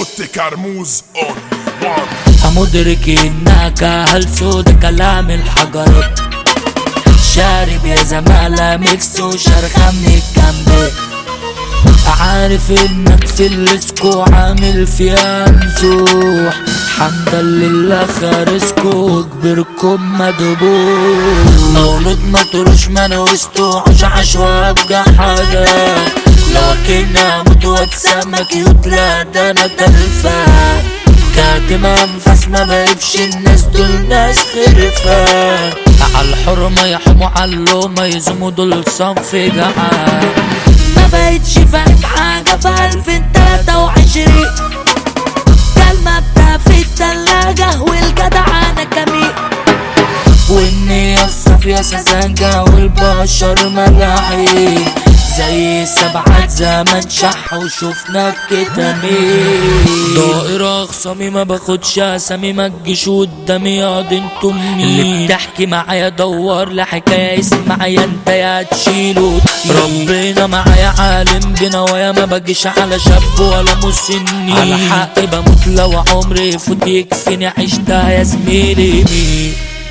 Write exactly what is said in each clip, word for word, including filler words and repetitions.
اوتي كرموز اونلي وان. مدرك انك اهل سودا كلام الحجر، شارب يا زمالة ميكس وشرخة من الجنب، عارف انك في الريسكو عامل فيها نزوح، حمدا لله خارسكو وكبركم مدبوح، مولود مطروش ما نوستو عش عش وابقى حاجة، لكن اموت واتسمى كيوت لا ده انا تلفان، كاتم انفاس ما بقيبش الناس دول ناس خرفان، عالحرمة يحموا عاللومة يزموا دول صنف جعان، ما بقيتش فاهم حاجة في ألفين تلاتة وعشرين، كلمة بتاع في التلاجة والجدعانة كمين، والنية الصافية سذاجة والبشر ملاعين، زي سبعات زمن شح وشوفنا كتامين، دائرة خصامي ما باخدش اسامي ما تجيش قدامي يا دي انتو مين، اللي بتحكي معايا دور لحكاية اسمعي انت يا تشيله، ربنا معايا عالم بنوايا ما باجيش على شاب ولا مسنين، على حقي بموت لو عمري يفوت يكفيني عشتها يا زميلي مين،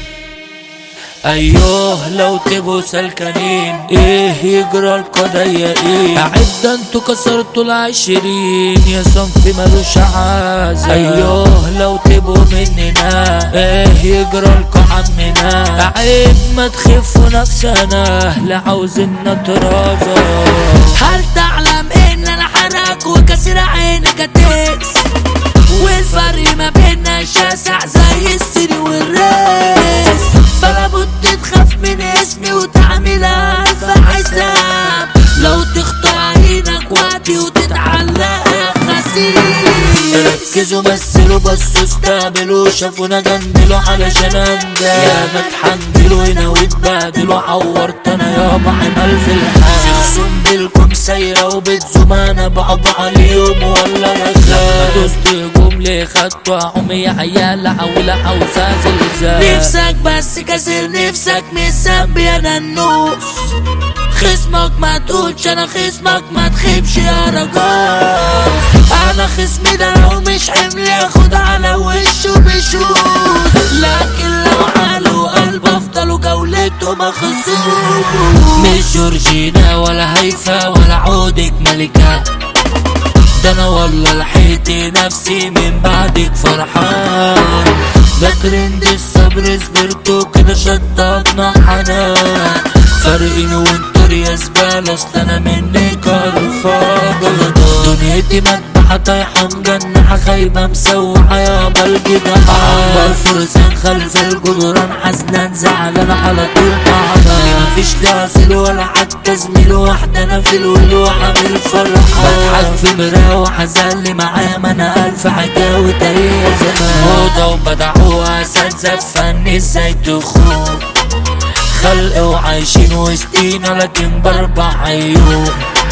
ايوه لو تبقوا سلكانين ايه يجرى القضية ايه، اعد انتوا كسرتوا العشرين يا صنف ملوش عازة، ايوه لو تبقوا مننا ايه يجرى لكوا عمنا، عيب ما تخفوا نفسنا لا عاوزين نترازى، هل تعلم ان انا حرك وكسر عينك هتكس، والفرق ما بيننا شاسع زي السري والراس، فلا بد تخاف من اسمي وتعمل ألف حساب، لو تخطى عينك وقتي وتتعلق خسيس، ركزوا مثلوا بصوا استقبلوا شافونا جندلوا علشان انجح، يا ما تحنجلوا هنا واتبهدلوا عورت انا يابا عمال في الحال، خصوم بالكم سايرة وبتزوم انا بعبع اليوم ولا رخاء، لما دوست جملة خدتوا عمي يا عيال عولة عاوزة زلزال، نفسك بس كسر نفسك مش ذنب يا ننوس، خصمك ما تقولش انا خصمك ما تخيبش يا رجال، انا خصمي ده لو مش حمل ياخد على وشه بشوش، لكن لو عالوا قلب افضلوا جولته مخصوص، مش جورجينا ولا هيفا ولا عودك ملكة، ده انا والله لحقت نفسي من بعدك فرحان، ده ترند الصبر صبرتو كده شططنا حنان، فرقني وانتر يا زبالة اصل انا منك قرفان، دنيتي مدبحة طايحة مجنحة خايبة مسوحة يابا الجدعان، والفرسان خلف الجدران حزنان زعلان على طول تعبان، مفيش لا اصل ولا حتى زميل واحدة انا في الول وعامل فرحان، بضحك في مراية وحزن معايا ما انا الف حكاوي تاريخ زمان، موضة وبدعوها اساتذة في فن ازاي تخون، خلق وعايشين وسطينا لكن باربع عيون،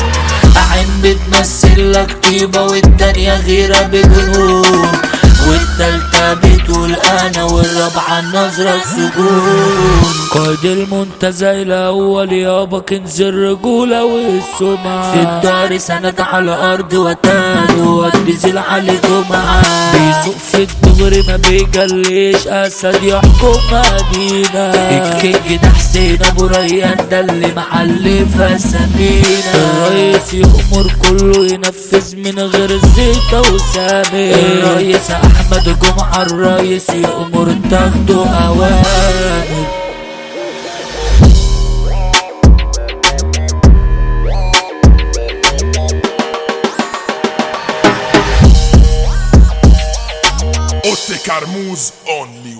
عين بتمثل لك طيبة والتانية غيرة بجنون، والتالتة بتقول انا والرابعة النظرة السجون، قائد المنتزه الاول يابا كنز الرجولة والسمعة، في الدار سند على ارض وتان وبيزيل على جمعة، بيسوق في الدغري ما بيجليش اسد يحكم مدينة، الكينج ده حسين ابو ريان ده اللي محلف اسامينا، الرئيس يأمر كله ينفذ من غير الزيطة وسامي، الرئيس احمد جمعة الرئيس يأمر تاخدوا اوامر، اوتي كرموز اونلي